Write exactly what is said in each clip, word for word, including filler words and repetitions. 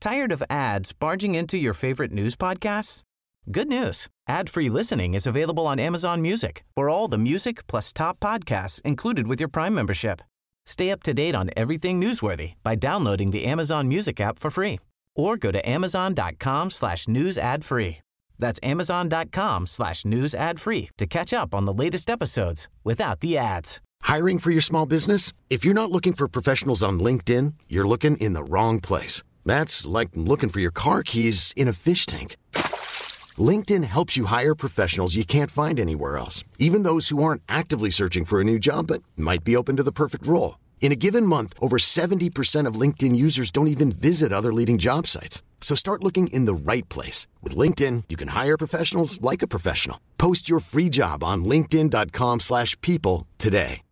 Tired of ads barging into your favorite news podcasts? Good news. Ad-free listening is available on Amazon Music for all the music plus top podcasts included with your Prime membership. Stay up to date on everything newsworthy by downloading the Amazon Music app for free or go to amazon.com slash news ad free. That's amazon.com slash news ad free to catch up on the latest episodes without the ads. Hiring for your small business? If you're not looking for professionals on LinkedIn, you're looking in the wrong place. That's like looking for your car keys in a fish tank. LinkedIn helps you hire professionals you can't find anywhere else, even those who aren't actively searching for a new job but might be open to the perfect role. In a given month, over seventy percent of LinkedIn users don't even visit other leading job sites. So start looking in the right place. With LinkedIn, you can hire professionals like a professional. Post your free job on linkedin.com slash people today.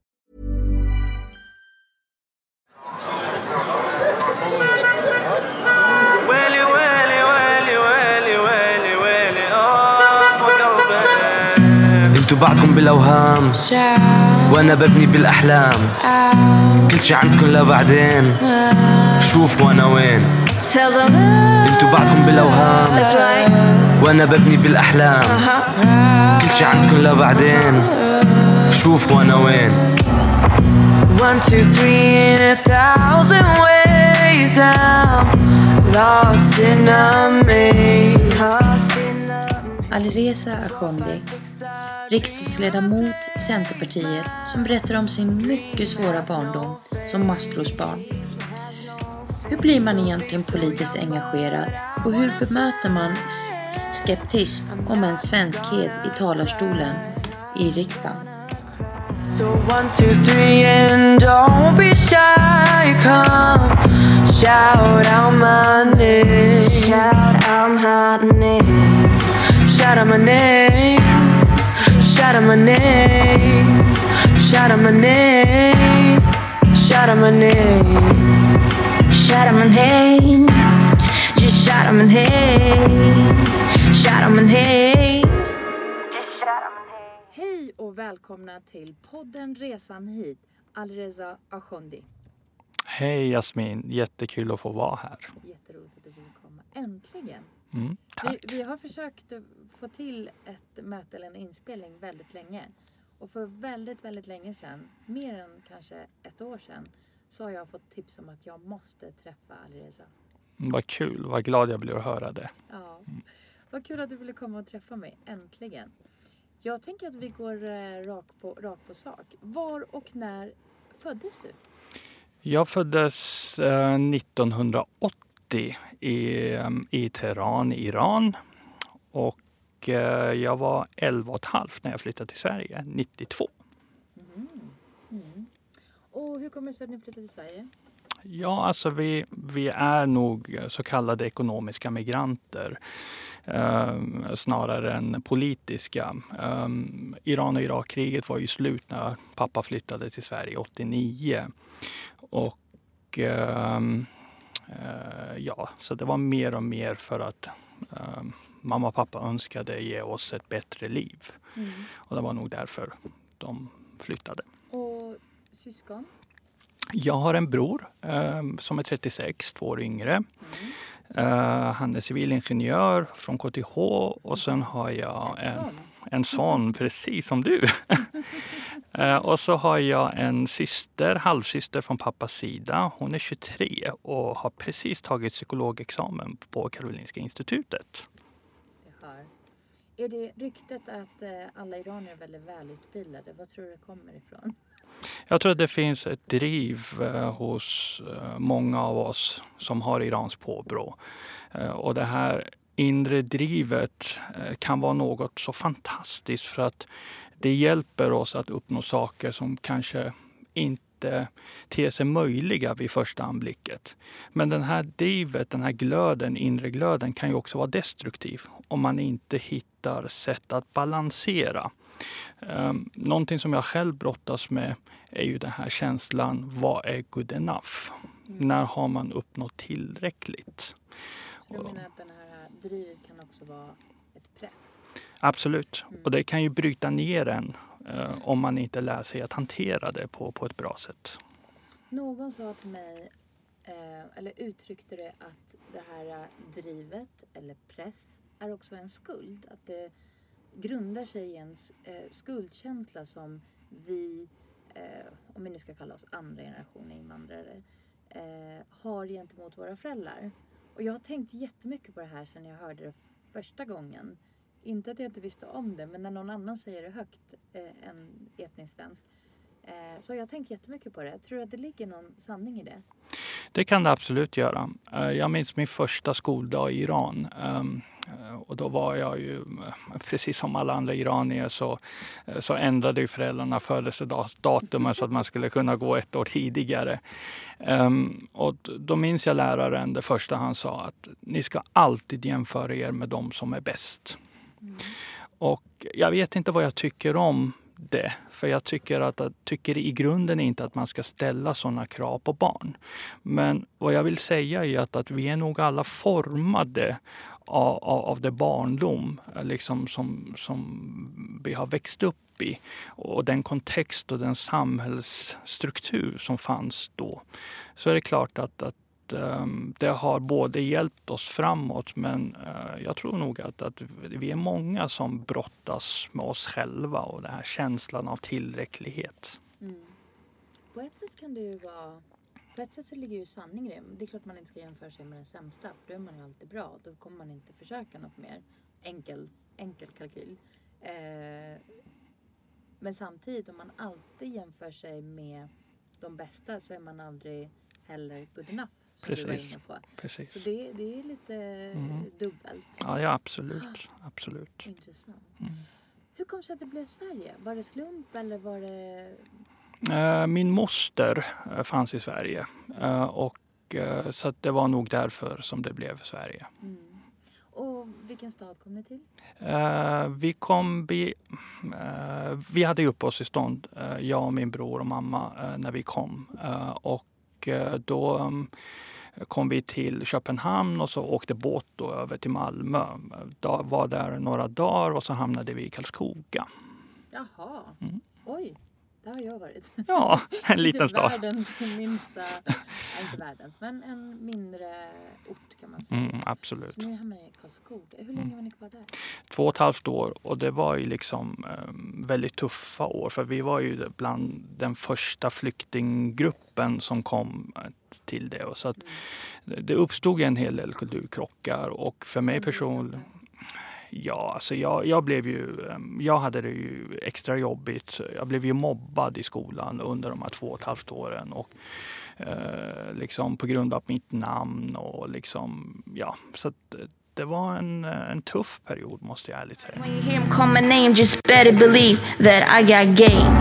انتوا بعدكم بالاوهام وانا ببني بالاحلام كل شي عندكم لبعدين شوف وانا وين انتوا بعدكم بالاوهام وانا ببني بالاحلام كل شي عندكم لبعدين شوف وانا وين one two three in a thousand ways I'm lost in a maze. Alireza Akhondi, riksdagsledamot i Centerpartiet, som berättar om sin mycket svåra barndom som maskrosbarn. Hur blir man egentligen politiskt engagerad och hur bemöter man skeptism om en svenskhet i talarstolen i riksdagen? So one, two, three and don't be shy, come shout out my name, shout out my name, shout out my name, shout out my name, shout out my name, shout out my name, shout out my name, just shout out my name, shout out my name. Hej och välkomna till podden Resan hit, Alireza Akhondi. Hej Jasmin, jättekul att få vara här. Jätteroligt att du vill komma, äntligen. Mm, tack. Vi, vi har försökt få till ett möte eller en inspelning väldigt länge. Och för väldigt, väldigt länge sedan, mer än kanske ett år sedan, så har jag fått tips om att jag måste träffa Alireza. Mm, vad kul, vad glad jag blir att höra det. Ja, mm. Vad kul att du ville komma och träffa mig, äntligen. Jag tänker att vi går eh, rakt på, rak på sak. Var och när föddes du? Jag föddes eh, nittonhundraåttio i, i Teheran, Iran. Och eh, jag var elva och ett halvt när jag flyttade till Sverige, nittiotvå. Mm. Mm. Och hur kommer det sig att ni flyttade till Sverige? Ja, alltså vi, vi är nog så kallade ekonomiska migranter. Uh, snarare än politiska. Um, Iran- och Irakkriget var ju slut när pappa flyttade till Sverige åttionio. Och uh, uh, ja, så det var mer och mer för att uh, mamma och pappa önskade ge oss ett bättre liv. Mm. Och det var nog därför de flyttade. Och syskon? Jag har en bror uh, som är trettiosex, två år yngre. Mm. Uh, han är civilingenjör från K T H och sen har jag en, en, en son, precis som du. uh, och så har jag en syster, halvsyster från pappas sida. Hon är tjugotre och har precis tagit psykologexamen på Karolinska institutet. Jag hör. Är det ryktet att uh, alla iranier är väldigt välutbildade? Vad tror du det kommer ifrån? Jag tror att det finns ett driv eh, hos eh, många av oss som har Irans påbrå. Eh, och det här inre drivet eh, kan vara något så fantastiskt för att det hjälper oss att uppnå saker som kanske inte ter sig möjliga vid första anblicket. Men den här drivet, den här glöden, inre glöden kan ju också vara destruktiv om man inte hittar sätt att balansera. Um, någonting som jag själv brottas med är ju den här känslan, vad är good enough? Mm. När har man uppnått tillräckligt? Så du menar att den här drivet kan också vara ett press? Absolut, mm. och det kan ju bryta ner en uh, om man inte lär sig att hantera det på, på ett bra sätt. Någon sa till mig eh, eller uttryckte det att det här drivet eller press är också en skuld. Att det grundar sig i en eh, skuldkänsla som vi, eh, om vi nu ska kalla oss andra generationen invandrare, eh, har gentemot våra föräldrar. Och jag har tänkt jättemycket på det här sedan jag hörde det första gången. Inte att jag inte visste om det, men när någon annan säger det högt, eh, en etnisk svensk, eh, så jag har tänkt jättemycket på det. Jag tror att det ligger någon sanning i det. Det kan det absolut göra. Jag minns min första skoldag i Iran. Och då var jag ju, precis som alla andra iranier, så, så ändrade ju föräldrarna födelsedatumen så att man skulle kunna gå ett år tidigare. Och då minns jag läraren, det första han sa, att ni ska alltid jämföra er med de som är bäst. Mm. Och jag vet inte vad jag tycker om det. För jag tycker att jag tycker i grunden inte att man ska ställa sådana krav på barn. Men vad jag vill säga är att, att vi är nog alla formade av, av, av det barndom liksom som, som vi har växt upp i. Och den kontext och den samhällsstruktur som fanns då. Så är det klart att, att det har både hjälpt oss framåt, men jag tror nog att, att vi är många som brottas med oss själva och den här känslan av tillräcklighet. Mm. På ett sätt kan det ju vara, på ett sätt så ligger ju sanning i det. Det är klart man inte ska jämföra sig med den sämsta, för då är man ju alltid bra. Då kommer man inte försöka något mer. Enkel, enkel kalkyl. Eh, men samtidigt, om man alltid jämför sig med de bästa, så är man aldrig heller good enough. Precis. På. Precis. Så det, det är lite mm. dubbelt. Ja, ja absolut. absolut. Intressant. Mm. Hur kom det sig att det blev Sverige? Var det slump eller var Uh, det... min moster uh, fanns i Sverige. Uh, och, uh, så att det var nog därför som det blev Sverige. Mm. Och vilken stad kom ni till? Uh, vi kom... Vi, uh, vi hade uppehållstillstånd, uh, jag och min bror och mamma, uh, när vi kom. Uh, och då um, kom vi till Köpenhamn och så åkte båt då över till Malmö. Då var där några dagar och så hamnade vi i Karlskoga. Jaha, mm. oj, där har jag varit. Ja, en liten stad. Världens minsta, nej, inte världens, men en mindre ort kan man säga. Mm, absolut. Så ni hamnade i Karlskoga. Hur länge mm. var ni kvar där? Två och ett halvt år, och det var ju liksom um, väldigt tuffa år. För vi var ju bland den första flyktinggruppen som kom till det. Och så att mm. det uppstod en hel del kulturkrockar, och för mig personligen... Ja, alltså jag, jag blev ju, jag hade det ju extra jobbigt. Jag blev ju mobbad i skolan under de här två och ett halvt åren. Och eh, liksom på grund av mitt namn och liksom, ja, så att det var en, en tuff period, måste jag ärligt säga. When you hear him call my name, just better believe that I got game.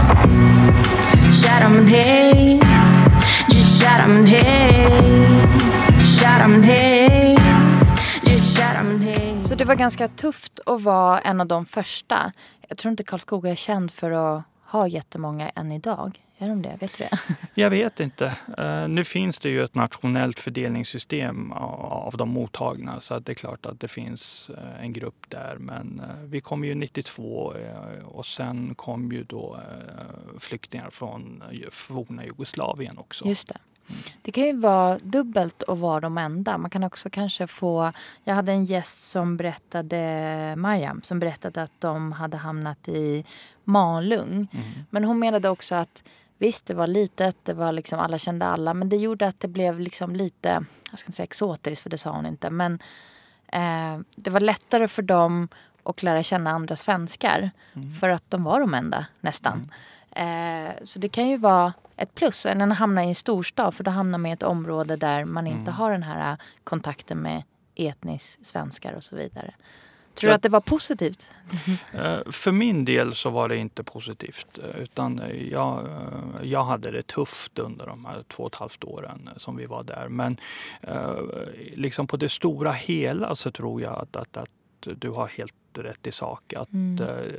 Shout out my name, just shout out my name, shout out my name, just shout out my name. Så det var ganska tufft att vara en av de första. Jag tror inte Karlskoga är känd för att ha jättemånga än idag. Är de det? Vet du det? Jag vet inte. Uh, nu finns det ju ett nationellt fördelningssystem av, av de mottagna. Så att det är klart att det finns uh, en grupp där. Men uh, vi kom ju nittiotvå uh, och sen kom ju då uh, flyktingar från uh, forna Jugoslavien också. Just det. Det kan ju vara dubbelt att vara de enda. Man kan också kanske få... Jag hade en gäst som berättade, Mariam, som berättade att de hade hamnat i Malung. Mm. Men hon menade också att visst, det var litet, det var liksom, alla kände alla. Men det gjorde att det blev liksom lite, jag ska inte säga exotiskt, för det sa hon inte. Men eh, det var lättare för dem att lära känna andra svenskar. Mm. För att de var de enda, nästan. Mm. Eh, så det kan ju vara ett plus än att hamna i en storstad, för då hamnar man i ett område där man inte mm. har den här kontakten med etnisk svenskar och så vidare. Tror du att det var positivt? För min del så var det inte positivt, utan jag, jag hade det tufft under de här två och ett halvt åren som vi var där. Men liksom på det stora hela så tror jag att, att, att du har helt rätt i sak. Att mm.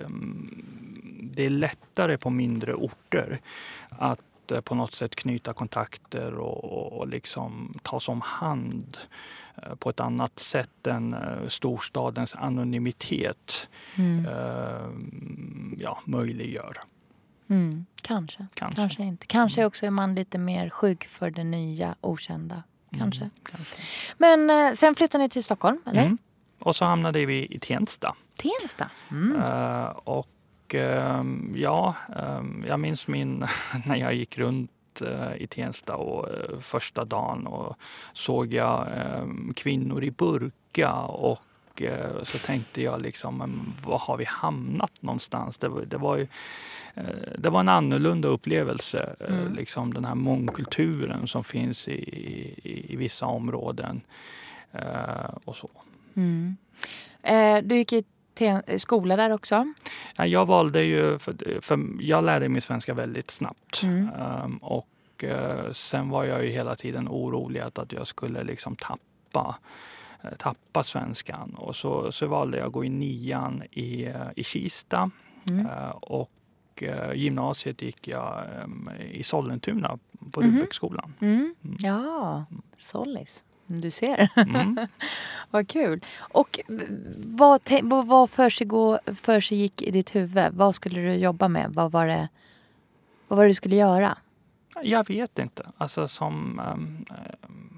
det är lättare på mindre orter att på något sätt knyta kontakter och, och, och liksom tas om hand på ett annat sätt än storstadens anonymitet mm. uh, ja, möjliggör. Mm, kanske. kanske. Kanske inte. Kanske också är man lite mer skygg för det nya, okända. kanske. Mm, kanske. Men eh, sen flyttade ni till Stockholm, eller? Mm. Och så hamnade vi i Tensta. Tensta? Mm. Uh, och uh, ja, uh, jag minns min när jag gick runt uh, i Tensta och uh, första dagen och såg jag uh, kvinnor i burka och uh, så tänkte jag liksom, men var har vi hamnat någonstans? Det var, det var ju uh, det var en annorlunda upplevelse, uh, mm. liksom den här mångkulturen som finns i, i, i vissa områden uh, och så. Mm. Eh, du gick i te- skola där också? Ja, jag valde ju, för, för jag lärde mig svenska väldigt snabbt. Mm. Um, och uh, sen var jag ju hela tiden orolig att, att jag skulle liksom tappa, uh, tappa svenskan. Och så, så valde jag att gå i nian i, uh, i Kista. Mm. Uh, och uh, gymnasiet gick jag um, i Sollentuna på Mm. Rudbecksskolan. Mm. Mm. Ja, Sollis. Du ser. Mm. Vad kul. Och vad, te- vad för sig gå, för sig gick i ditt huvud? Vad skulle du jobba med? Vad var det, vad var det du skulle göra? Jag vet inte. Alltså som... Um, um,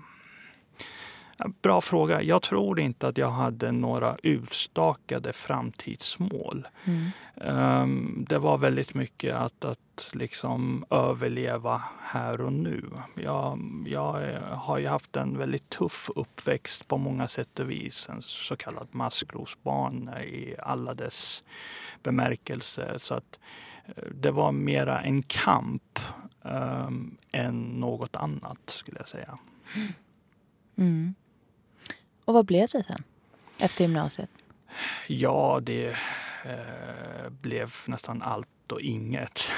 bra fråga. Jag tror inte att jag hade några utstakade framtidsmål. Mm. Um, det var väldigt mycket att, att liksom överleva här och nu. Jag, jag har ju haft en väldigt tuff uppväxt på många sätt och vis. En så kallad maskrosbarn i alla dess bemärkelser. Så att det var mera en kamp um, än något annat, skulle jag säga. Mm. Och vad blev det sen efter gymnasiet? Ja, det eh, blev nästan allt och inget.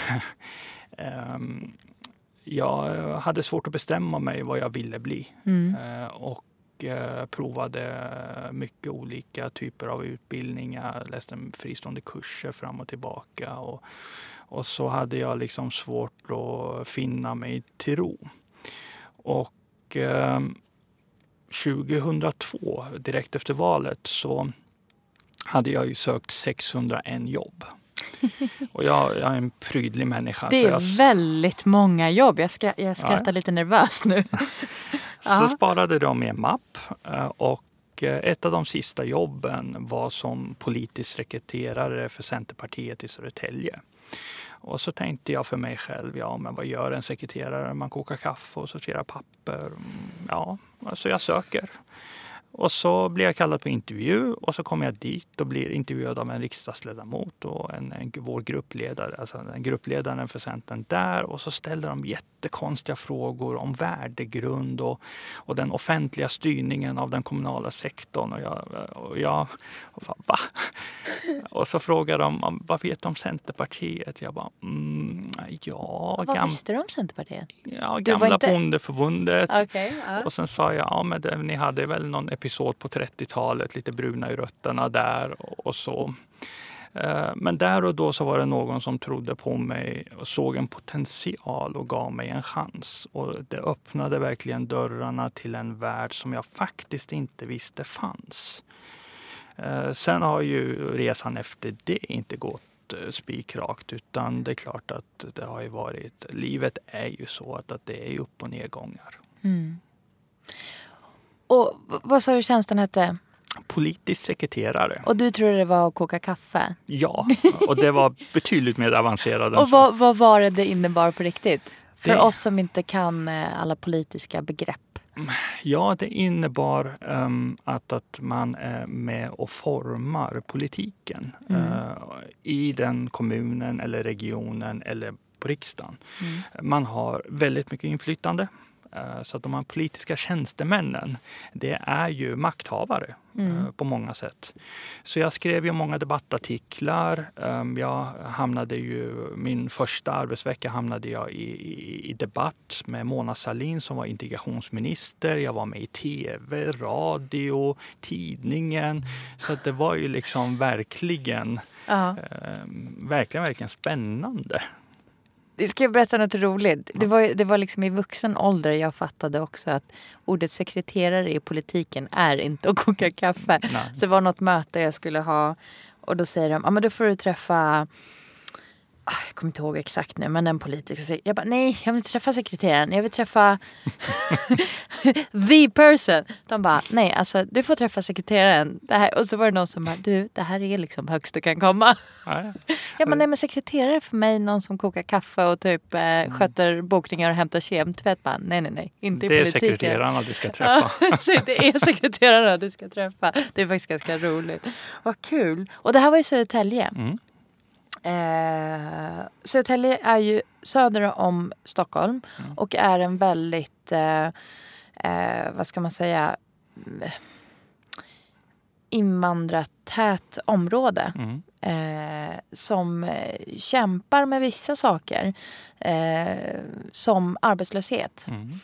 um, jag hade svårt att bestämma mig vad jag ville bli. Mm. Uh, och uh, provade mycket olika typer av utbildningar. Läste fristående kurser fram och tillbaka. Och, och så hade jag liksom svårt att finna mig till ro. Och... Uh, tjugohundratvå, direkt efter valet, så hade jag ju sökt sexhundraen jobb. Och jag, jag är en prydlig människa. Det är så jag, väldigt många jobb. Jag, skra, jag skrattar ja. lite nervös nu. Så sparade de i en mapp och ett av de sista jobben var som politisk sekreterare för Centerpartiet i Södertälje. Och så tänkte jag för mig själv, ja men vad gör en sekreterare? Man kokar kaffe och sorterar papper. Ja, alltså jag söker. Och så blir jag kallad på intervju och så kommer jag dit och blir intervjuad av en riksdagsledamot och en, en, vår gruppledare, alltså en gruppledaren för Centern där. Och så ställer de jättekonstiga frågor om värdegrund och, och den offentliga styrningen av den kommunala sektorn. Och jag, och jag och va? Och så frågar de, vad vet de om Centerpartiet? Jag bara, mm, ja... Och vad gam- visste du om Centerpartiet? Ja, gamla inte... bondeförbundet. Okay, ja. Och sen sa jag, ja men det, ni hade väl någon episod på trettiotalet, lite bruna i rötterna där och, och så. Men där och då så var det någon som trodde på mig och såg en potential och gav mig en chans. Och det öppnade verkligen dörrarna till en värld som jag faktiskt inte visste fanns. Sen har ju resan efter det inte gått spikrakt, utan det är klart att det har ju varit, livet är ju så att, att det är upp- och nedgångar. Mm. Och vad sa du tjänsten hette? Politisk sekreterare. Och du tror det var att koka kaffe? Ja, och det var betydligt mer avancerat än och vad, vad var det det innebar på riktigt? För det... oss som inte kan alla politiska begrepp. Ja, det innebar um, att, att man är med och formar politiken mm. uh, i den kommunen eller regionen eller på riksdagen. Mm. Man har väldigt mycket inflytande. Så att de här politiska tjänstemännen, det är ju makthavare mm. på många sätt. Så jag skrev ju många debattartiklar. Jag hamnade ju, min första arbetsvecka hamnade jag i, i, i debatt med Mona Sahlin som var integrationsminister. Jag var med i tv, radio, tidningen. Så att det var ju liksom verkligen, uh-huh. eh, verkligen, verkligen spännande. Ska jag berätta något roligt? Det var, det var liksom i vuxen ålder jag fattade också att ordet sekreterare i politiken är inte att koka kaffe. Nej. Så det var något möte jag skulle ha och då säger de, ja men då får du träffa jag kommer inte ihåg exakt nu, men en politiker. Jag bara, nej, jag vill inte träffa sekreteraren. Jag vill träffa the person. De bara, nej, alltså du får träffa sekreteraren. Det här. Och så var det någon som bara, du, det här är liksom högst du kan komma. Nej. Ja, men nej, men sekreterare för mig, någon som kokar kaffe och typ eh, mm. sköter bokningar och hämtar kemtvätt. Bara, nej, nej, nej, inte i det politiken. Det är sekreterarna du ska träffa. Så det är sekreterarna du ska träffa. Det är faktiskt ganska roligt. Vad kul. Och det här var i Södertälje. Mm. Eh, Södertälje är ju söder om Stockholm mm. och är en väldigt eh, eh, vad ska man säga invandratät område mm. eh, som eh, kämpar med vissa saker eh, som arbetslöshet. Mm.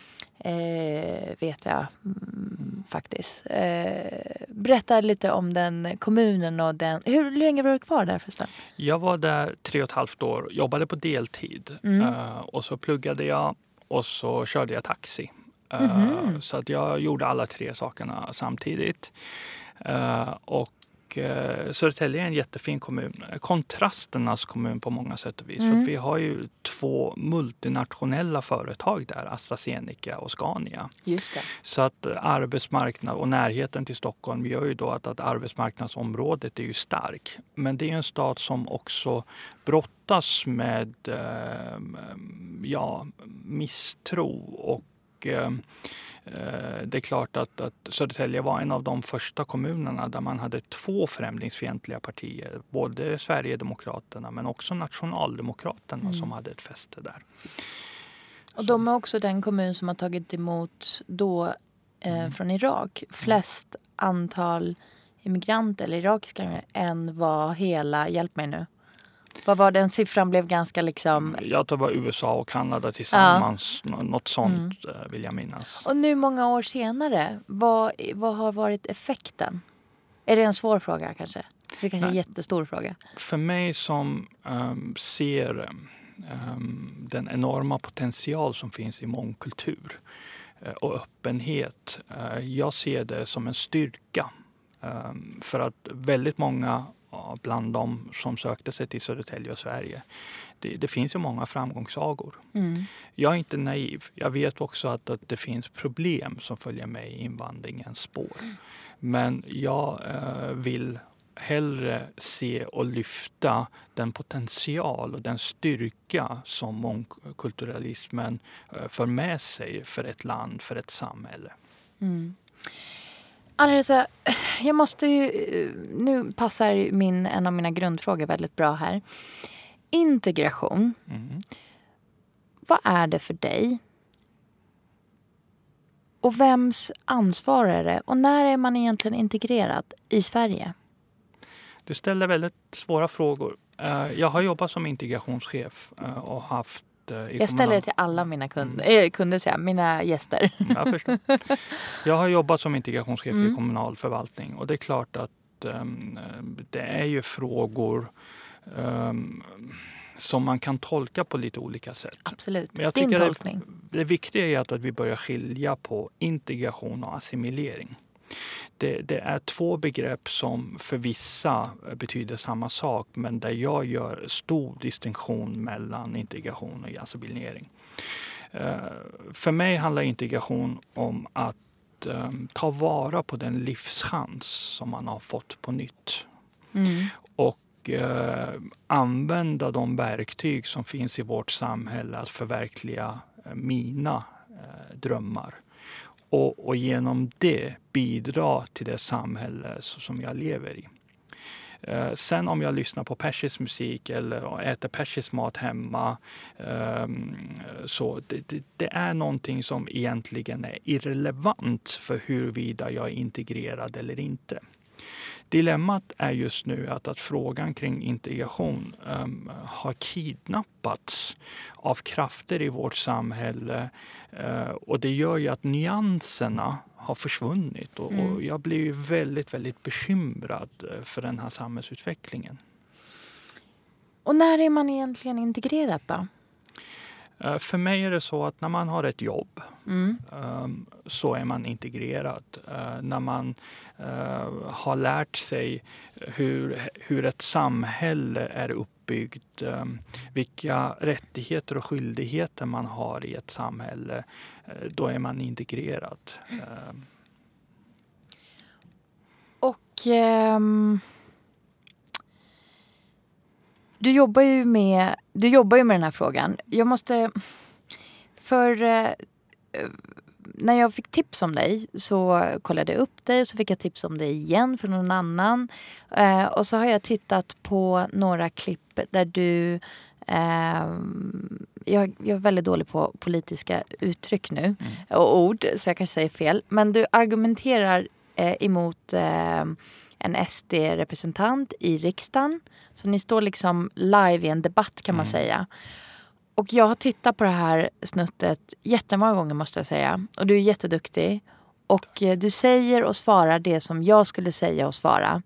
Eh, vet jag mm, faktiskt. Eh, berätta lite om den kommunen och den. Hur länge var du kvar där förresten? Jag var där tre och ett halvt år, jobbade på deltid mm. uh, och så pluggade jag och så körde jag taxi. Uh, mm-hmm. Så att jag gjorde alla tre sakerna samtidigt. Uh, och uh, Södertälje är en jättefin kommun. Kontrasternas kommun på många sätt och vis. Mm. För att vi har ju två multinationella företag där, AstraZeneca och Scania. Just det. Så att arbetsmarknad och närheten till Stockholm gör ju då att, att arbetsmarknadsområdet är ju stark. Men det är en stad som också brottas med eh, ja, misstro och eh, det är klart att, att Södertälje var en av de första kommunerna där man hade två främlingsfientliga partier. Både Sverigedemokraterna men också Nationaldemokraterna mm. som hade ett fäste där. Och de är också den kommun som har tagit emot då eh, mm. från Irak flest antal immigranter eller irakiska än vad hela, hjälp mig nu. Vad var den siffran blev ganska liksom... Jag tror det var U S A och Kanada tillsammans. Ja. Något sånt mm. vill jag minnas. Och nu många år senare, vad, vad har varit effekten? Är det en svår fråga kanske? Det kanske är en jättestor fråga. För mig som um, ser um, den enorma potential som finns i mångkultur uh, och öppenhet. Uh, jag ser det som en styrka. Um, för att väldigt många bland de som sökte sig till Södertälje och Sverige. Det, det finns ju många framgångssagor. Mm. Jag är inte naiv. Jag vet också att, att det finns problem som följer med i invandringens spår. Mm. Men jag eh, vill hellre se och lyfta den potential och den styrka som mångkulturalismen eh, för med sig för ett land, för ett samhälle. Mm. Anna-Lisa, jag måste ju, nu passar min, en av mina grundfrågor väldigt bra här. Integration. Mm. Vad är det för dig? Och vems ansvar är det? Och när är man egentligen integrerad i Sverige? Du ställer väldigt svåra frågor. Jag har jobbat som integrationschef och haft Jag ställer det till alla mina kunder, mm. kunder säga, mina gäster. Jag förstår. Jag har jobbat som integrationschef mm. i kommunal förvaltning och det är klart att um, det är ju frågor um, som man kan tolka på lite olika sätt. Absolut, men jag din tycker tolkning. Det, det viktiga är att, att vi börjar skilja på integration och assimilering. Det, det är två begrepp som för vissa betyder samma sak men där jag gör stor distinktion mellan integration och assimilering. Uh, för mig handlar integration om att um, ta vara på den livschans som man har fått på nytt. Mm. Och uh, använda de verktyg som finns i vårt samhälle att förverkliga uh, mina uh, drömmar. Och, och genom det bidra till det samhälle som jag lever i. Eh, sen om jag lyssnar på persisk musik eller äter persisk mat hemma. Eh, så det, det, det är någonting som egentligen är irrelevant för huruvida jag är integrerad eller inte. Dilemmat är just nu att, att frågan kring integration um, har kidnappats av krafter i vårt samhälle uh, och det gör ju att nyanserna har försvunnit och, mm. och jag blir ju väldigt, väldigt bekymrad för den här samhällsutvecklingen. Och när är man egentligen integrerad då? Uh, för mig är det så att när man har ett jobb Mm. um, så är man integrerad. Uh, när man uh, har lärt sig hur, hur ett samhälle är uppbyggt, um, vilka rättigheter och skyldigheter man har i ett samhälle, uh, då är man integrerad. Uh. Och ehm, du jobbar ju med du jobbar ju med den här frågan. Jag måste för eh, när jag fick tips om dig så kollade jag upp dig och så fick jag tips om dig igen från någon annan. Eh, och så har jag tittat på några klipp där du eh, jag, jag är väldigt dålig på politiska uttryck nu mm. och ord så jag kanske säger fel. Men du argumenterar eh, emot eh, en S D-representant i riksdagen. Så ni står liksom live i en debatt kan man mm. säga. Och jag har tittat på det här snuttet jättemånga gånger måste jag säga. Och du är jätteduktig. Och eh, du säger och svarar det som jag skulle säga och svara.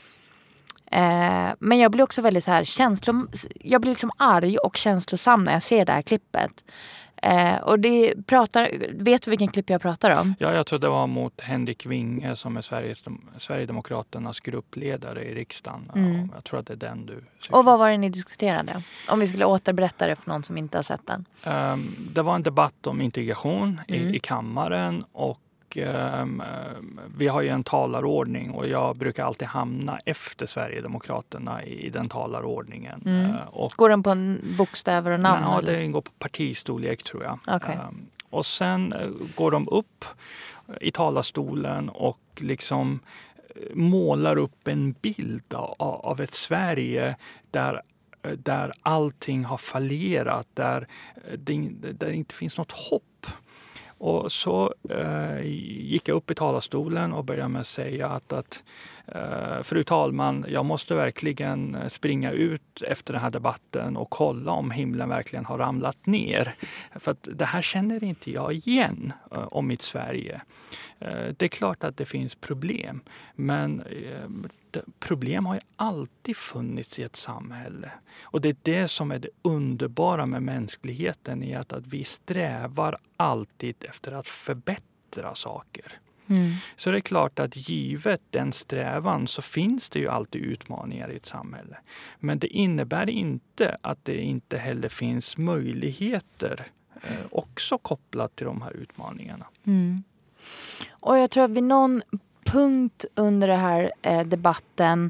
Eh, men jag blir också väldigt så här känslom... Jag blir liksom arg och känslosam när jag ser det här klippet. Eh, och det pratar... Vet du vilken klipp jag pratar om? Ja, jag tror det var mot Henrik Winge som är Sveriges, Sverigedemokraternas gruppledare i riksdagen. Mm. Jag tror att det är den du... Och vad var det ni diskuterade? Om vi skulle återberätta det för någon som inte har sett den. Um, det var en debatt om integration mm. i, i kammaren och um, vi har ju en talarordning och jag brukar alltid hamna efter Sverigedemokraterna i, i den talarordningen. Mm. Uh, och, går den på en bokstäver och namn? Ja, eller? det går på partistorlek tror jag. Okay. Um, och sen uh, går de upp i talarstolen och liksom målar upp en bild av, av ett Sverige där där allting har fallerat, där det, där det inte finns något hopp. Och så eh, gick jag upp i talarstolen och började med att säga att, att eh, fru talman, jag måste verkligen springa ut efter den här debatten och kolla om himlen verkligen har ramlat ner. För att det här känner inte jag igen eh, om mitt Sverige. Eh, det är klart att det finns problem, men eh, det, problem har ju alltid funnits i ett samhälle. Och det är det som är det underbara med mänskligheten, i att, att vi strävar alltid efter att förbättra saker. Mm. Så det är klart att givet den strävan så finns det ju alltid utmaningar i ett samhälle. Men det innebär inte att det inte heller finns möjligheter eh, också kopplat till de här utmaningarna. Mm. Och jag tror att vid någon punkt under den här eh, debatten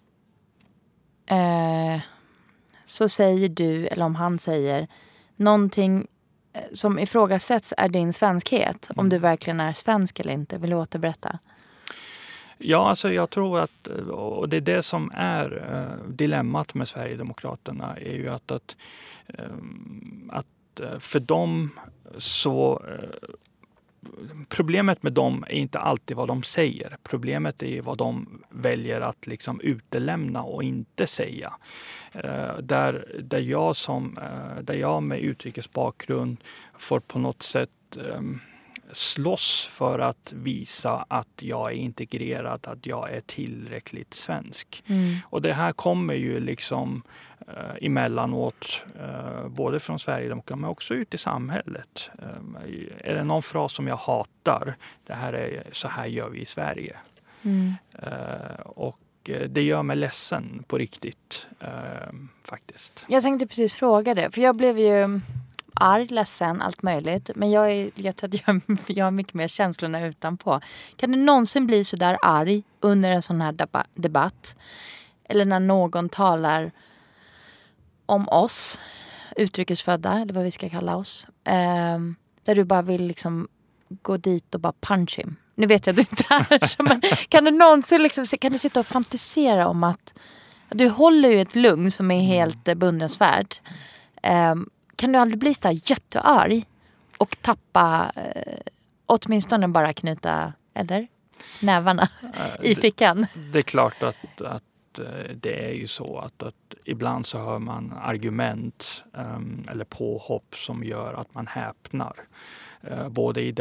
eh, så säger du, eller om han säger, någonting som ifrågasätts är din svenskhet. Mm. Om du verkligen är svensk eller inte. Vill du återberätta? Ja, alltså jag tror att, och det är det som är uh, dilemmat med Sverigedemokraterna, är ju att, att, um, att uh, för dem så... Uh, Problemet med dem är inte alltid vad de säger. Problemet är vad de väljer att liksom utelämna och inte säga. Uh, där, där, jag som, uh, där jag med utrikesbakgrund får på något sätt um, slåss för att visa att jag är integrerad, att jag är tillräckligt svensk. Mm. Och det här kommer ju liksom uh, emellanåt uh, både från Sverigedemokraterna men också ut i samhället. Uh, är det någon fras som jag hatar, det här är, så här gör vi i Sverige. Mm. Uh, och det gör mig ledsen på riktigt uh, faktiskt. Jag tänkte precis fråga det, för jag blev ju arg, ledsen, allt möjligt. Men jag, är, jag tror att jag, jag har mycket mer känslorna utanpå. Kan du någonsin bli så där arg under en sån här deba- debatt? Eller när någon talar om oss, utrikesfödda, eller vad vi ska kalla oss. Eh, där du bara vill liksom gå dit och bara punch him. Nu vet jag att du inte är så, men kan du någonsin liksom, kan du sitta och fantisera om att du håller ju ett lugn som är helt beundransvärt. Eh, Kan du aldrig bli så där jättearg och tappa, eh, åtminstone bara knyta, eller? Nävarna i fickan? Det, det är klart att, att det är ju så att, att ibland så hör man argument um, eller påhopp som gör att man häpnar. Uh, både i debatter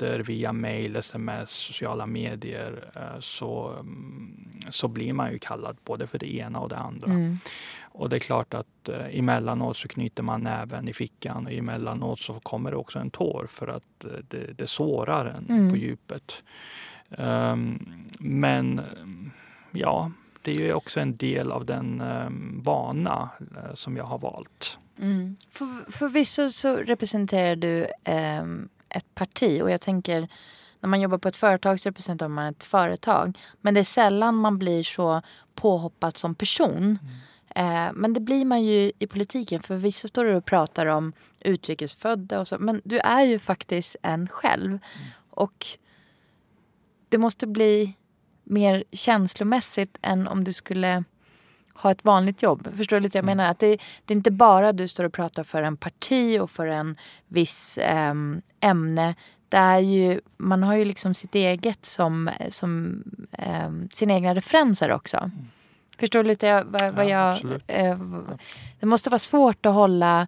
kontakter via mejl, sms, sociala medier så, så blir man ju kallad både för det ena och det andra. Mm. Och det är klart att eh, emellanåt så knyter man näven i fickan och emellanåt så kommer det också en tår för att eh, det, det sårar en mm. på djupet. Um, men ja, det är ju också en del av den um, vana uh, som jag har valt. Mm. För, förvisso så representerar du um, ett parti och jag tänker när man jobbar på ett företag så representerar man ett företag. Men det är sällan man blir så påhoppad som person. Mm. Eh, men det blir man ju i politiken. För vissa står och pratar om utrikesfödda och så. Men du är ju faktiskt en själv. Mm. Och det måste bli mer känslomässigt än om du skulle ha ett vanligt jobb. Förstår du lite? Jag menar att det, det är inte bara du står och pratar för en parti och för en viss eh, ämne. Det är ju, man har ju liksom sitt eget som, som eh, sina egna referenser också. Mm. Förstår du lite vad, vad ja, jag... Eh, det måste vara svårt att hålla,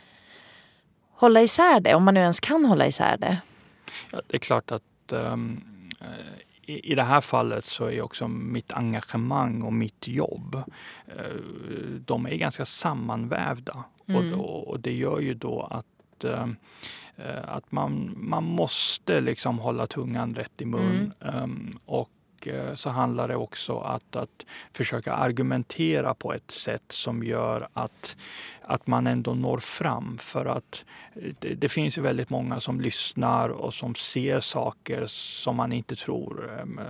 hålla isär det, om man nu ens kan hålla isär det. Ja, det är klart att um, i, i det här fallet så är också mitt engagemang och mitt jobb, uh, de är ganska sammanvävda. Mm. Och, och det gör ju då att uh, att man, man måste liksom hålla tungan rätt i mun. Mm. Um, och så handlar det också att, att försöka argumentera på ett sätt som gör att, att man ändå når fram. För att det, det finns ju väldigt många som lyssnar och som ser saker som man inte tror.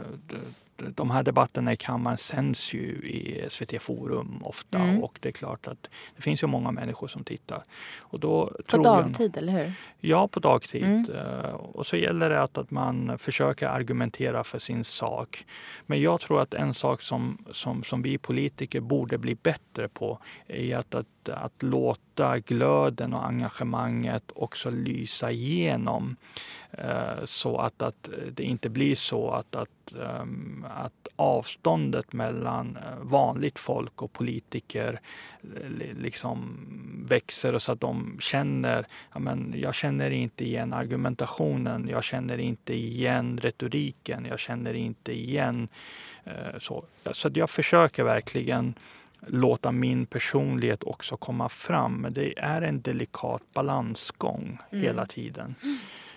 De här debatterna i kammaren sänds ju i S V T Forum ofta mm. och det är klart att det finns ju många människor som tittar. Och då på tror dagtid, jag, eller hur? Ja, på dagtid. Mm. Och så gäller det att, att man försöker argumentera för sin sak. Men jag tror att en sak som, som, som vi politiker borde bli bättre på är att, att, att låta glöden och engagemanget också lysa igenom. Så att, att det inte blir så att, att, att avståndet mellan vanligt folk och politiker liksom växer så att de känner, ja men jag känner inte igen argumentationen, jag känner inte igen retoriken, jag känner inte igen så. Så att jag försöker verkligen låta min personlighet också komma fram. Men det är en delikat balansgång mm. hela tiden. Mm.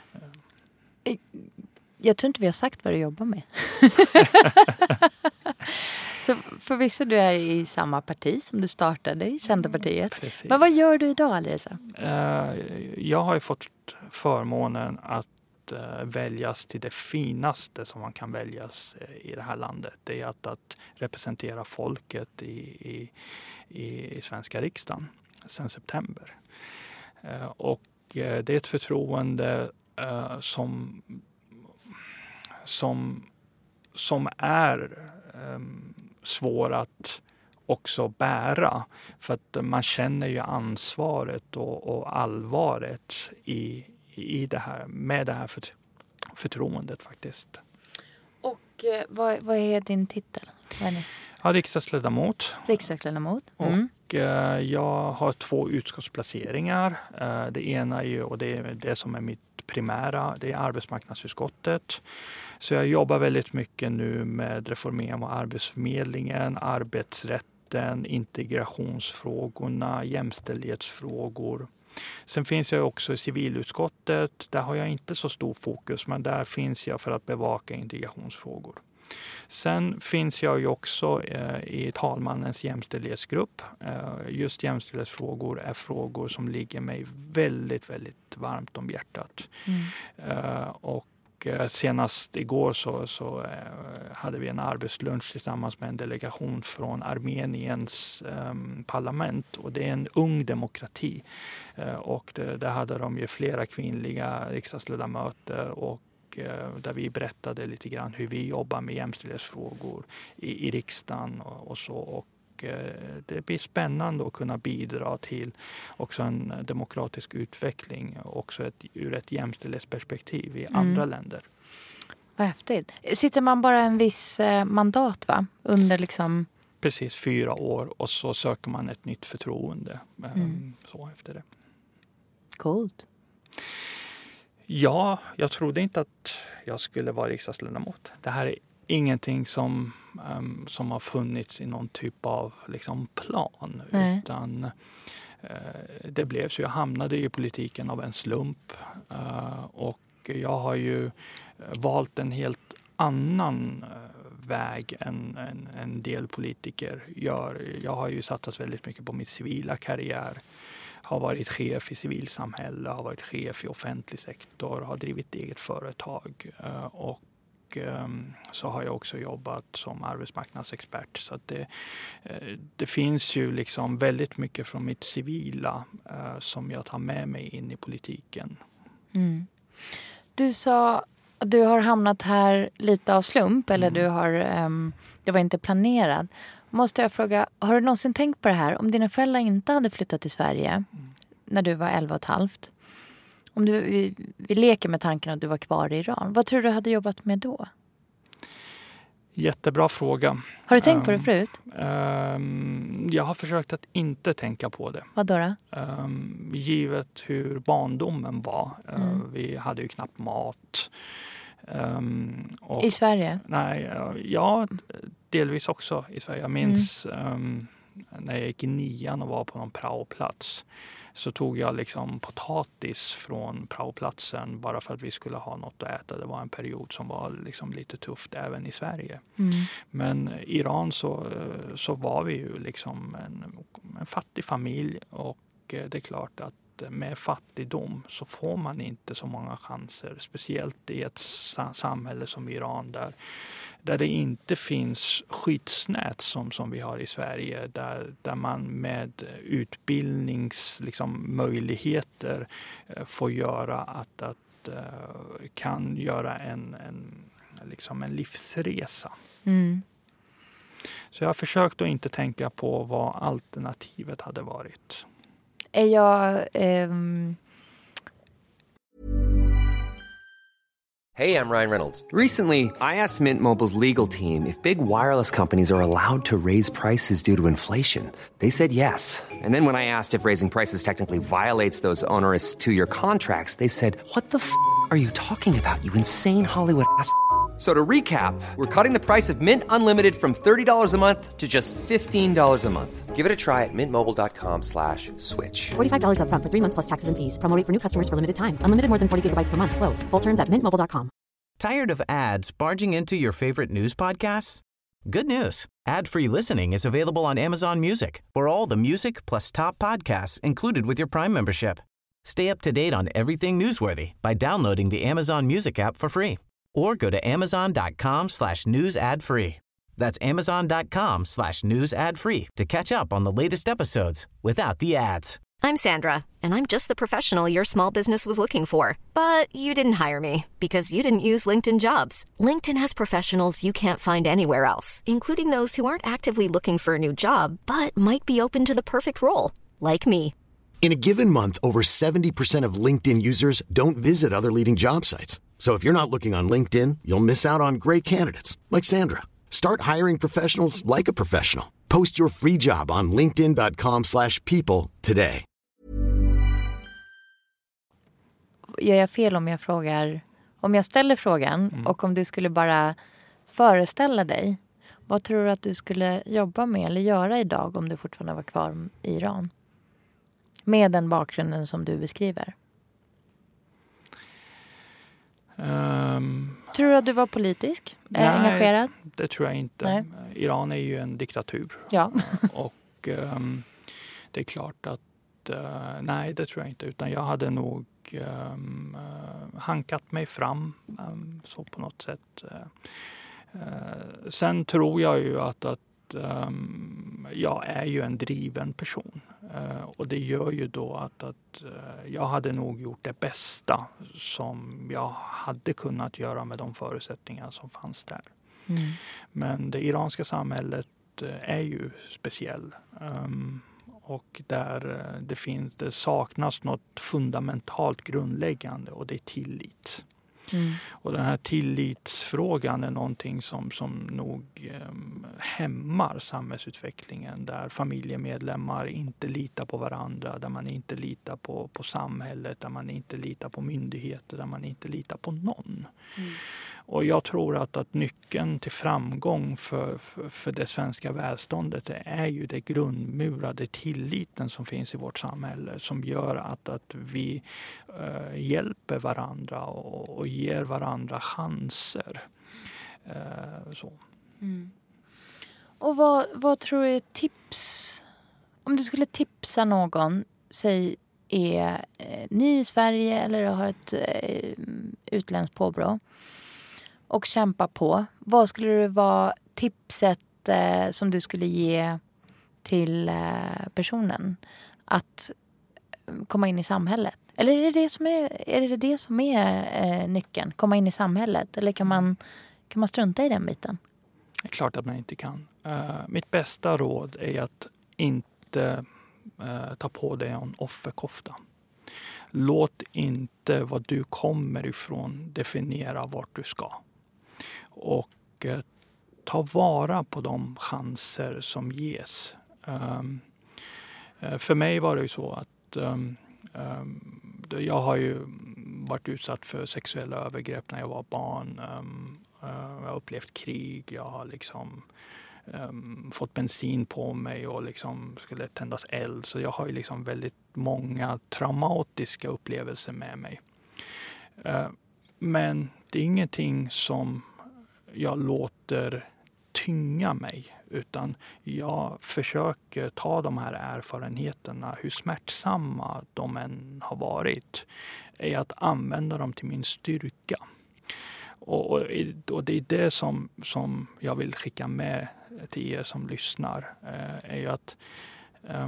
Jag tror inte vi har sagt vad du jobbar med. Så förvisso du är i samma parti som du startade i, Centerpartiet. Precis. Men vad gör du idag, Alireza? Jag har ju fått förmånen att väljas till det finaste som man kan väljas i det här landet. Det är att, att representera folket i, i, i, i svenska riksdagen sedan september. Och det är ett förtroende Uh, som, som, som är um, svår att också bära. För att man känner ju ansvaret och, och allvaret i, i det här, med det här för, förtroendet faktiskt. Och uh, vad, vad är din titel? Vad är ni? Ja, riksdagsledamot. Riksdagsledamot. Mm. Och uh, jag har två utskottsplaceringar. Uh, det ena är ju, och det är det som är mitt primära, det är arbetsmarknadsutskottet. Så jag jobbar väldigt mycket nu med reformering av Arbetsförmedlingen, arbetsrätten, integrationsfrågorna, jämställdhetsfrågor. Sen finns jag också i civilutskottet. Där har jag inte så stor fokus, men där finns jag för att bevaka integrationsfrågor. Sen finns jag ju också eh, i talmannens jämställdhetsgrupp. Eh, just jämställdhetsfrågor är frågor som ligger mig väldigt, väldigt varmt om hjärtat. Mm. Eh, och eh, senast igår så, så eh, hade vi en arbetslunch tillsammans med en delegation från Armeniens eh, parlament. Och det är en ung demokrati. Eh, och det, där hade de ju flera kvinnliga riksdagsledamöter och där vi berättade lite grann hur vi jobbar med jämställdhetsfrågor i, i riksdagen och, och så. Och eh, det blir spännande att kunna bidra till också en demokratisk utveckling, också ett, ur ett jämställdhetsperspektiv i mm. andra länder. Vad häftigt. Sitter man bara en viss eh, mandat va? Under liksom... Precis, fyra år och så söker man ett nytt förtroende eh, mm. så efter det. Coolt. Ja, jag trodde inte att jag skulle vara riksdagsledamot. Det här är ingenting som, um, som har funnits i någon typ av liksom, plan. Nej. Utan uh, det blev så. Jag hamnade i politiken av en slump. Uh, och jag har ju valt en helt annan uh, väg än en, en del politiker gör. Jag har ju satsat väldigt mycket på min civila karriär. Har varit chef i civilsamhälle, har varit chef i offentlig sektor, har drivit eget företag och så har jag också jobbat som arbetsmarknadsexpert. Så att det, det finns ju liksom väldigt mycket från mitt civila som jag tar med mig in i politiken. Mm. Du sa att du har hamnat här lite av slump eller mm. du har, um, det var inte planerat. Måste jag fråga, har du någonsin tänkt på det här? Om dina föräldrar inte hade flyttat till Sverige mm. när du var elva och ett halvt. Om du, vi, vi leker med tanken att du var kvar i Iran. Vad tror du hade jobbat med då? Jättebra fråga. Har du tänkt um, på det förut? Um, jag har försökt att inte tänka på det. Vad då? då? Um, givet hur barndomen var. Mm. Uh, vi hade ju knappt mat. Um, och, I Sverige? Nej, ja, delvis också i Sverige. Jag minns mm. um, när jag gick i nian och var på någon praoplats så tog jag liksom potatis från praoplatsen bara för att vi skulle ha något att äta. Det var en period som var liksom lite tufft även i Sverige. Mm. Men i Iran så, så var vi ju liksom en, en fattig familj och det är klart att med fattigdom så får man inte så många chanser. Speciellt i ett samhälle som Iran där, där det inte finns skyddsnät som, som vi har i Sverige. Där, där man med utbildningsmöjligheter liksom, får göra att, att kan göra en, en, liksom en livsresa. Mm. Så jag har försökt att inte tänka på vad alternativet hade varit. Är jag... Um... Hey, I'm Ryan Reynolds. Recently, I asked Mint Mobile's legal team if big wireless companies are allowed to raise prices due to inflation. They said yes. And then when I asked if raising prices technically violates those onerous two-year contracts, they said, what the f*** are you talking about, you insane Hollywood ass f- So to recap, we're cutting the price of Mint Unlimited from thirty dollars a month to just fifteen dollars a month. Give it a try at mintmobile.com slash switch. forty-five dollars up front for three months plus taxes and fees. Promo rate for new customers for limited time. Unlimited more than forty gigabytes per month. Slows full terms at mint mobile dot com. Tired of ads barging into your favorite news podcasts? Good news. Ad-free listening is available on Amazon Music for all the music plus top podcasts included with your Prime membership. Stay up to date on everything newsworthy by downloading the Amazon Music app for free. Or go to amazon.com slash news ad free. That's amazon.com slash news ad free to catch up on the latest episodes without the ads. I'm Sandra, and I'm just the professional your small business was looking for. But you didn't hire me because you didn't use LinkedIn Jobs. LinkedIn has professionals you can't find anywhere else, including those who aren't actively looking for a new job, but might be open to the perfect role, like me. In a given month, over seventy percent of LinkedIn users don't visit other leading job sites. So if you're not looking on LinkedIn, you'll miss out on great candidates like Sandra. Start hiring professionals like a professional. Post your free job on linkedin.com slash people today. Gör jag fel om jag frågar, om jag ställer frågan mm. och om du skulle bara föreställa dig, vad tror du att du skulle jobba med eller göra idag om du fortfarande var kvar i Iran? Med den bakgrunden som du beskriver. Um, tror du att du var politisk? Nej, engagerad? Det tror jag inte. Nej. Iran är ju en diktatur. Ja. Och um, det är klart att uh, nej, det tror jag inte. Utan jag hade nog um, uh, hankat mig fram um, så på något sätt. Uh, uh, sen tror jag ju att, att um, jag är ju en driven person. Uh, och det gör ju då att, att uh, jag hade nog gjort det bästa som jag hade kunnat göra med de förutsättningar som fanns där. Mm. Men det iranska samhället uh, är ju speciell. Um, och där uh, det, finns, det saknas något fundamentalt grundläggande och det är tillit. Mm. Och den här tillitsfrågan är någonting som, som nog um, hämmar samhällsutvecklingen, där familjemedlemmar inte litar på varandra, där man inte litar på, på samhället, där man inte litar på myndigheter, där man inte litar på någon. Mm. Och jag tror att, att nyckeln till framgång för, för, för det svenska välståndet är ju det grundmurade tilliten som finns i vårt samhälle, som gör att, att vi äh, hjälper varandra och, och ger varandra chanser. Äh, så. Mm. Och vad, vad tror du är tips, om du skulle tipsa någon, säg är eh, ny i Sverige eller har ett eh, utländskt påbrå och kämpa på. Vad skulle det vara tipset eh, som du skulle ge till eh, personen att komma in i samhället? Eller är det det som är, är, det det som är eh, nyckeln? Komma in i samhället? Eller kan man, kan man strunta i den biten? Det är klart att man inte kan. Uh, mitt bästa råd är att inte uh, ta på dig en offerkofta. Låt inte vad du kommer ifrån definiera vart du ska. Och uh, ta vara på de chanser som ges. Um, uh, för mig var det ju så att um, um, jag har ju varit utsatt för sexuella övergrepp när jag var barn. Um, uh, jag har upplevt krig. Jag har liksom um, fått bensin på mig och liksom skulle tändas eld. Så jag har ju liksom väldigt många traumatiska upplevelser med mig. Uh, men det är ingenting som jag låter tynga mig, utan jag försöker ta de här erfarenheterna, hur smärtsamma de än har varit, är att använda dem till min styrka. Och, och, och det är det som, som jag vill skicka med till er som lyssnar, eh, är ju att eh,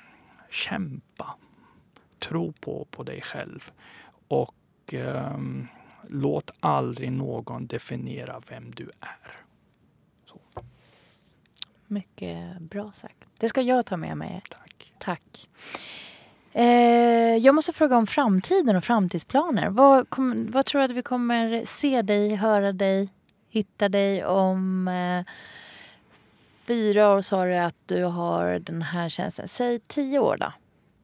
kämpa, tro på, på dig själv och eh, låt aldrig någon definiera vem du är. Så. Mycket bra sagt. Det ska jag ta med mig. Tack. Tack. Eh, jag måste fråga om framtiden och framtidsplaner. Vad, kom, vad tror du att vi kommer se dig, höra dig, hitta dig om eh, fyra år? Sa du att du har den här tjänsten. Säg tio år då.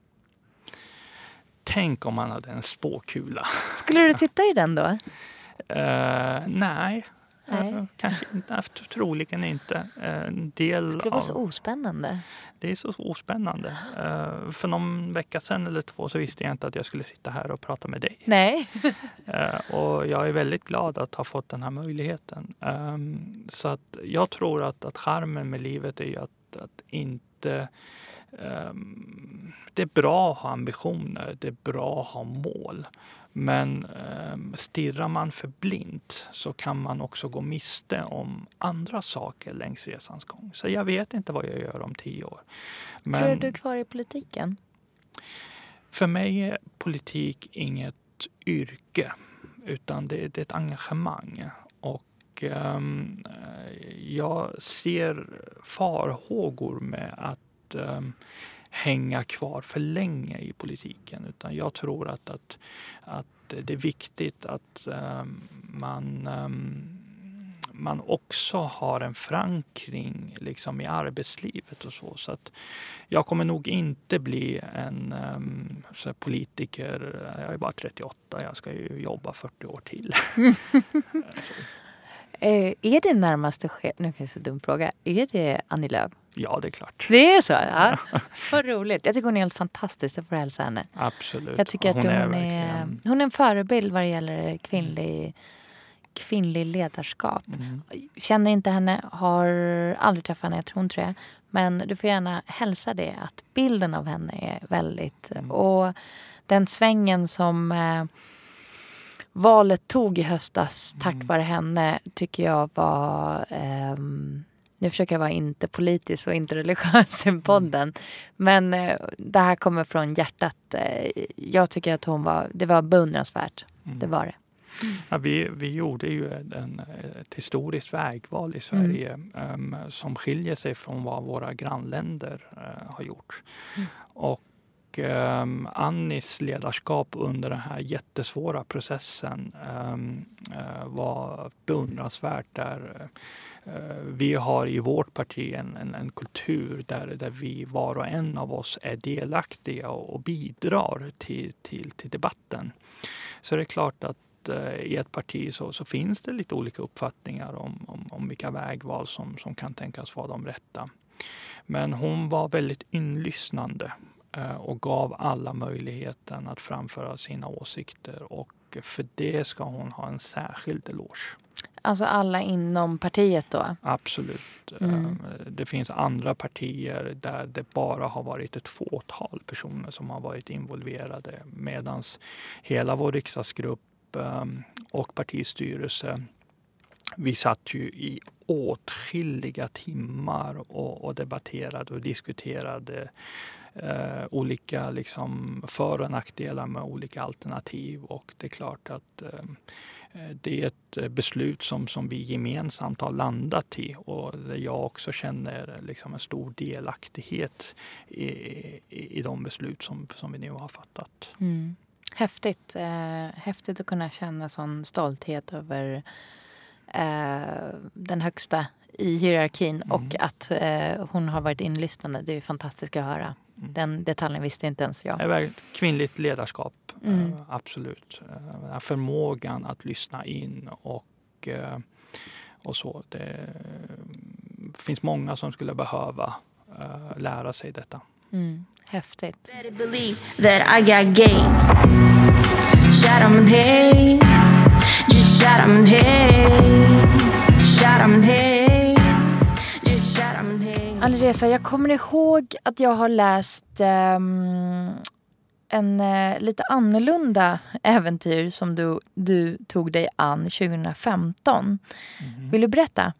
Tänk om man hade en spåkula. Skulle du titta i den då? Uh, nej. nej. Uh, kanske inte. Troligen inte. Uh, en del Skulle det vara av... så ospännande? Det är så ospännande. Uh, för någon vecka sedan eller två så visste jag inte att jag skulle sitta här och prata med dig. Nej. uh, och jag är väldigt glad att ha fått den här möjligheten. Um, så att jag tror att, att charmen med livet är att, att inte... Um, det är bra att ha ambitioner, det är bra att ha mål. Men um, stirrar man för blint så kan man också gå miste om andra saker längs resans gång. Så jag vet inte vad jag gör om tio år. Men tror du du är kvar i politiken? För mig är politik inget yrke, utan det, det är ett engagemang. Och um, jag ser farhågor med att um, hänga kvar för länge i politiken, utan jag tror att, att, att det är viktigt att um, man, um, man också har en förankring liksom i arbetslivet och så. Så att jag kommer nog inte bli en um, så politiker, jag är bara trettioåtta, jag ska ju jobba fyrtio år till. eh, är det närmaste chef, nu kan jag så dum fråga, är det Annie Lööf? Ja, det är klart. Det är så, ja. Vad roligt. Jag tycker hon är helt fantastisk, jag får hälsa henne. Absolut. Jag tycker att hon, hon, är, hon, är, hon är en förebild vad det gäller kvinnlig, kvinnlig ledarskap. Mm. Känner inte henne, har aldrig träffat henne, jag tror hon tror jag. Men du får gärna hälsa det, att bilden av henne är väldigt... Mm. Och den svängen som eh, valet tog i höstas tack mm. vare henne tycker jag var... Eh, Nu försöker jag vara inte politisk och inte religiös i podden. Mm. Men eh, det här kommer från hjärtat. Eh, jag tycker att hon var, det var beundransvärt. Mm. Det var det. Mm. Ja, vi, vi gjorde ju en, ett historiskt vägval i Sverige mm. um, som skiljer sig från vad våra grannländer uh, har gjort. Mm. Och um, Annis ledarskap under den här jättesvåra processen um, uh, var beundransvärt. Där, uh, vi har i vårt parti en, en, en kultur där, där vi var och en av oss är delaktiga och, och bidrar till, till, till debatten. Så det är klart att i ett parti så, så finns det lite olika uppfattningar om, om, om vilka vägval som, som kan tänkas vara de rätta. Men hon var väldigt inlyssnande eh, och gav alla möjligheten att framföra sina åsikter, och för det ska hon ha en särskild eloge. Alltså alla inom partiet då? Absolut. Mm. Det finns andra partier där det bara har varit ett fåtal personer som har varit involverade, medan hela vår riksdagsgrupp och partistyrelse, vi satt ju i åtskilliga timmar och, och debatterade och diskuterade eh, olika liksom, för- och nackdelar med olika alternativ, och det är klart att eh, det är ett beslut som, som vi gemensamt har landat i, och där jag också känner liksom en stor delaktighet i, i, i de beslut som, som vi nu har fattat. Mm. Häftigt. Eh, häftigt att kunna känna sån stolthet över eh, den högsta i hierarkin, mm. och att eh, hon har varit inlyssnande. Det är fantastiskt att höra. Mm. Den detaljen visste inte ens jag. Det är kvinnligt ledarskap, mm. eh, absolut. Eh, förmågan att lyssna in och, eh, och så. Det eh, finns många som skulle behöva eh, lära sig detta. Mm. Häftigt. Believe that I got game. Shut up and hey. Just shut up and hey. Shut up and hey. Just shut up and hey. Alireza, jag kommer ihåg att jag har läst um, en uh, lite annorlunda äventyr som du, du tog dig an tjugo femton. Mm. Vill du berätta?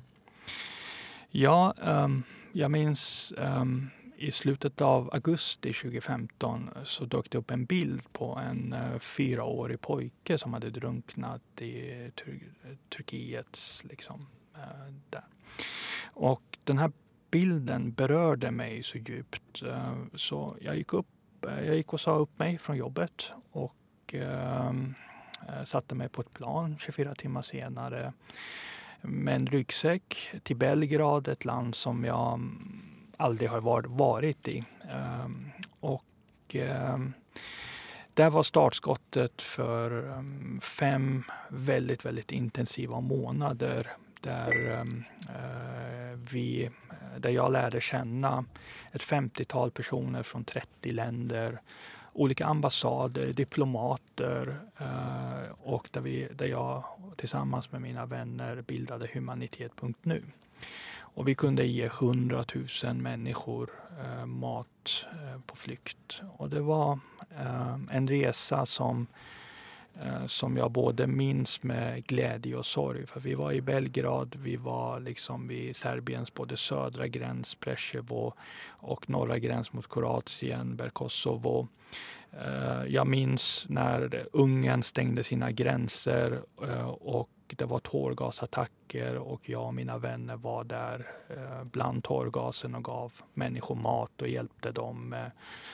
Ja, um, jag minns... Um, I slutet av augusti tjugo femton så dök det upp en bild på en uh, fyraårig pojke som hade drunknat i Tur- Turkiets liksom, uh, där. Och den här bilden berörde mig så djupt. Uh, så jag gick upp, uh, jag gick och sa upp mig från jobbet och uh, satte mig på ett plan tjugofyra timmar senare med en ryggsäck till Belgrad, ett land som jag aldrig har varit i. Um, och um, där var startskottet för um, fem väldigt, väldigt intensiva månader där, um, uh, vi, där jag lärde känna ett femtiotal personer från trettio länder, olika ambassader, diplomater uh, och där, vi, där jag tillsammans med mina vänner bildade humanitet punkt nu. Och vi kunde ge hundratusen människor eh, mat eh, på flykt. Och det var eh, en resa som, eh, som jag både minns med glädje och sorg. För vi var i Belgrad, vi var liksom vid Serbiens både södra gräns, Preševo, och norra gräns mot Kroatien, Berkosovo. Eh, jag minns när Ungern stängde sina gränser eh, och det var tårgasattacker, och jag och mina vänner var där eh, bland tårgasen och gav människor mat och hjälpte dem med.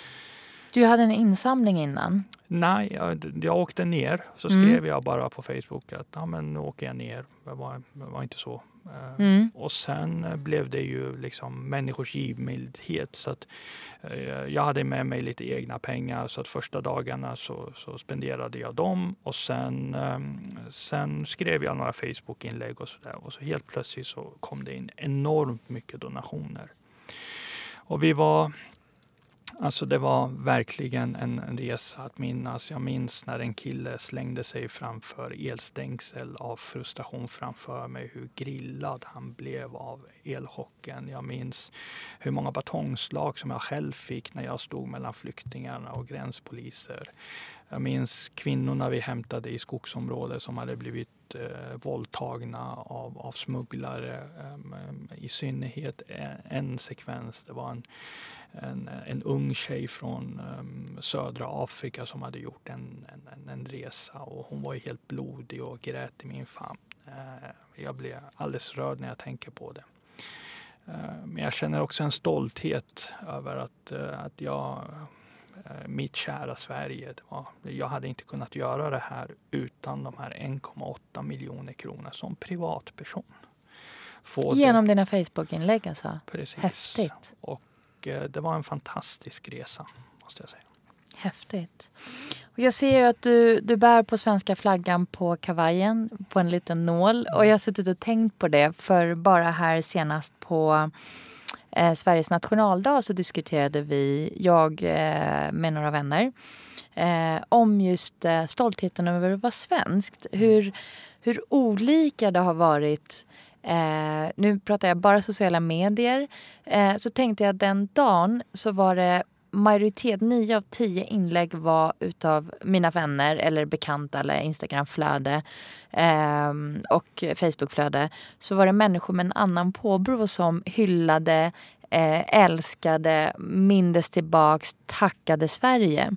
Du hade en insamling innan? Nej, jag, jag åkte ner. Så skrev mm. jag bara på Facebook att ja, men nu åker jag ner. Det var, det var inte så. Mm. Och sen blev det ju liksom människors givmildhet. Så att, eh, jag hade med mig lite egna pengar. Så att första dagarna så, så spenderade jag dem. Och sen, eh, sen skrev jag några Facebook-inlägg och sådär. Och så helt plötsligt så kom det in enormt mycket donationer. Och vi var... Alltså det var verkligen en, en resa att minnas. Jag minns när en kille slängde sig framför elstängsel av frustration framför mig. Hur grillad han blev av elchocken. Jag minns hur många batongslag som jag själv fick när jag stod mellan flyktingarna och gränspoliser. Jag minns kvinnorna vi hämtade i skogsområdet som hade blivit eh, våldtagna av, av smugglare. Eh, I synnerhet en, en sekvens, det var en En, en ung tjej från um, södra Afrika som hade gjort en, en, en resa, och hon var ju helt blodig och grät i min famn. Uh, jag blir alldeles rörd när jag tänker på det. Uh, men jag känner också en stolthet över att, uh, att jag mitt kära Sverige. Det var, jag hade inte kunnat göra det här utan de här en komma åtta miljoner kronor som privatperson. Få Genom det. dina Facebook-inlägg alltså? Precis. Häftigt. Och eh, det var en fantastisk resa, måste jag säga. Häftigt. Och jag ser att du, du bär på svenska flaggan på kavajen på en liten nål. Och jag har suttit och tänkt på det, för bara här senast på eh, Sveriges nationaldag så diskuterade vi, jag eh, med några vänner, eh, om just eh, stoltheten över att vara svenskt. Hur, hur olika det har varit. Eh, nu pratar jag bara sociala medier. Eh, så tänkte jag att den dagen så var det majoritet, nio av tio inlägg var utav mina vänner eller bekanta eller Instagramflöde eh, och Facebookflöde. Så var det människor med en annan påbrå som hyllade, eh, älskade, mindes tillbaks, tackade Sverige.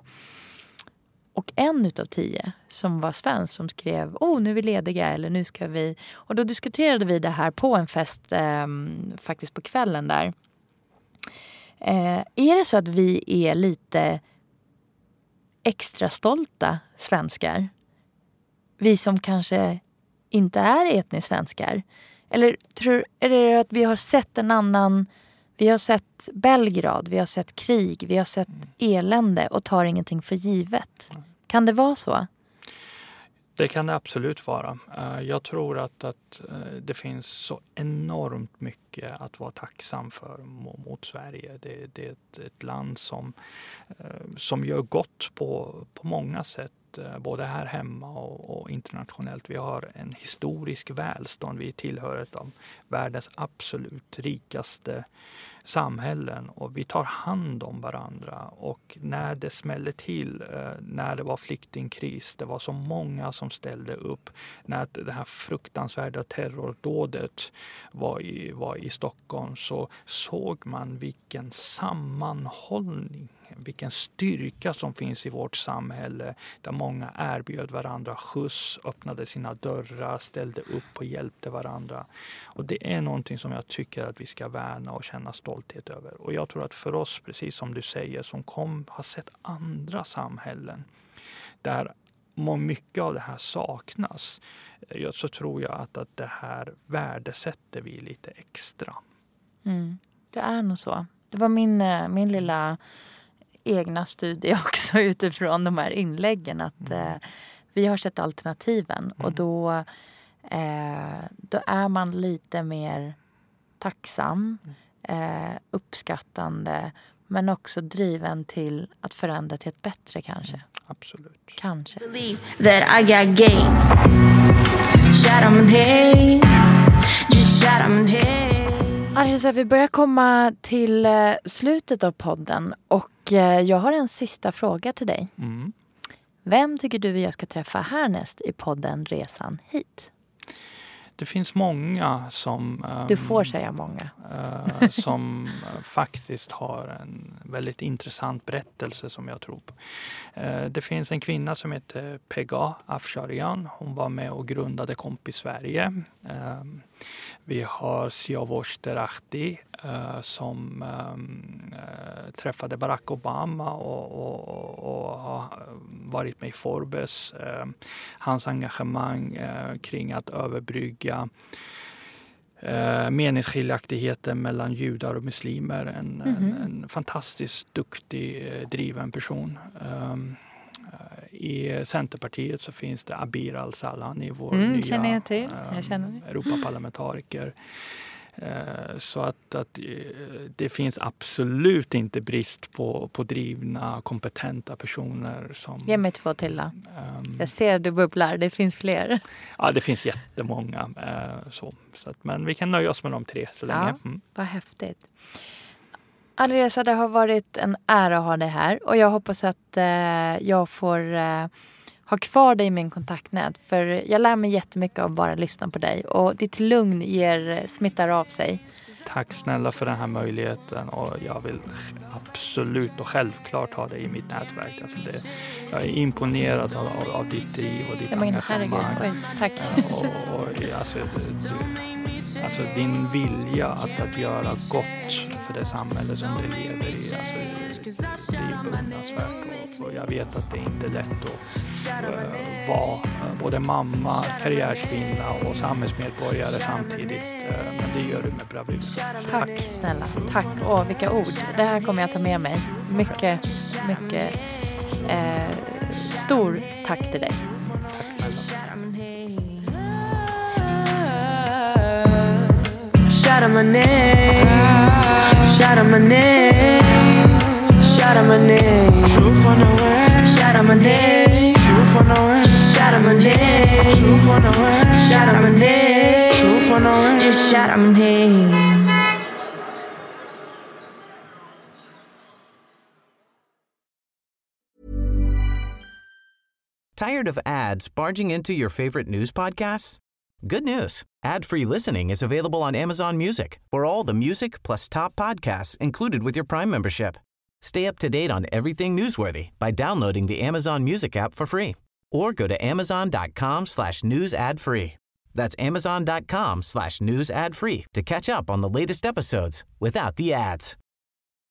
Och en utav tio som var svensk som skrev, åh nu är vi lediga eller nu ska vi. Och då diskuterade vi det här på en fest eh, faktiskt på kvällen där. Eh, är det så att vi är lite extra stolta svenskar? Vi som kanske inte är etniskt svenskar. Eller tror, är det att vi har sett en annan... Vi har sett Belgrad, vi har sett krig, vi har sett elände och tar ingenting för givet. Kan det vara så? Det kan det absolut vara. Jag tror att, att det finns så enormt mycket att vara tacksam för mot Sverige. Det, det är ett, ett land som, som gör gott på, på många sätt. Både här hemma och, och internationellt. Vi har en historisk välstånd. Vi tillhör ett av världens absolut rikaste samhällen. Och vi tar hand om varandra. Och när det smällde till, när det var flyktingkris, det var så många som ställde upp. När det här fruktansvärda terrordådet var i, var i Stockholm så såg man vilken sammanhållning, vilken styrka som finns i vårt samhälle, där många erbjöd varandra skjuts, öppnade sina dörrar, ställde upp och hjälpte varandra. Och det är någonting som jag tycker att vi ska värna och känna stolthet över. Och jag tror att för oss, precis som du säger, som kom, har sett andra samhällen där mycket av det här saknas, så tror jag att, att det här värdesätter vi lite extra. Mm, det är nog så. Det var min, min lilla egna studie också utifrån de här inläggen att mm. eh, vi har sett alternativen mm. och då, eh, då är man lite mer tacksam, eh, uppskattande, men också driven till att förändra till ett bättre kanske. Mm. Absolut. Kanske. That I got game. Shut up and hey. Just shut up and hey. Arisa, vi börjar komma till eh, slutet av podden och eh, jag har en sista fråga till dig. Mm. Vem tycker du jag ska träffa härnäst i podden Resan hit? Det finns många som... Um, du får säga många. Uh, som uh, faktiskt har en väldigt intressant berättelse som jag tror på. Uh, det finns en kvinna som heter Pega Afsharian. Hon var med och grundade Kompis Sverige. Uh, vi har Siavosh Derachti uh, som um, uh, träffade Barack Obama och, och, och, och har varit med i Forbes. Uh, hans engagemang uh, kring att överbrygga Uh, meningsskiljaktigheter mellan judar och muslimer. En, mm-hmm. en, en fantastiskt duktig, uh, driven person. Um, uh, I Centerpartiet så finns det Abir Al-Salani, vår mm, nya känner jag till. Jag känner um, Europaparlamentariker. Uh, så att, att uh, det finns absolut inte brist på, på drivna, kompetenta personer. Som, Ge mig två till då. Um, jag ser du bubblar, det finns fler. Ja, det finns jättemånga. Uh, så, så att, men vi kan nöja oss med de tre så länge. Ja, mm. Vad häftigt. Alireza, det har varit en ära att ha dig här. Och jag hoppas att uh, jag får uh, ha kvar dig i min kontaktnät. För jag lär mig jättemycket av att bara lyssna på dig. Och ditt lugn ger, smittar av sig. Tack snälla för den här möjligheten och jag vill absolut och självklart ha dig i mitt nätverk. Alltså det, jag är imponerad av, av, av ditt driv och ditt jag engagemang. Oj, tack. Och, och, alltså, du, alltså din vilja att, att göra gott för det samhälle som du lever i, alltså, det är beundransvärt. Och, och jag vet att det inte är lätt att uh, vara uh, både mamma, karriärskvinna och samhällsmedborgare samtidigt. Uh, men det gör du med bravur. Tack snälla, tack. Åh, vilka ord. Det här kommer jag ta med mig. Mycket, mycket eh, stor tack till dig. Tack snälla. Shout out my name, shout out my name, shout out my name, truth on the way, shout out my name, truth on the way, shout out my name, truth on the way, shout out my name, truth on the way, just shout out my name. Tired of ads barging into your favorite news podcasts? Good news. Ad-free listening is available on Amazon Music for all the music plus top podcasts included with your Prime membership. Stay up to date on everything newsworthy by downloading the Amazon Music app for free or go to amazon.com slash news ad free. That's amazon.com slash news ad free to catch up on the latest episodes without the ads.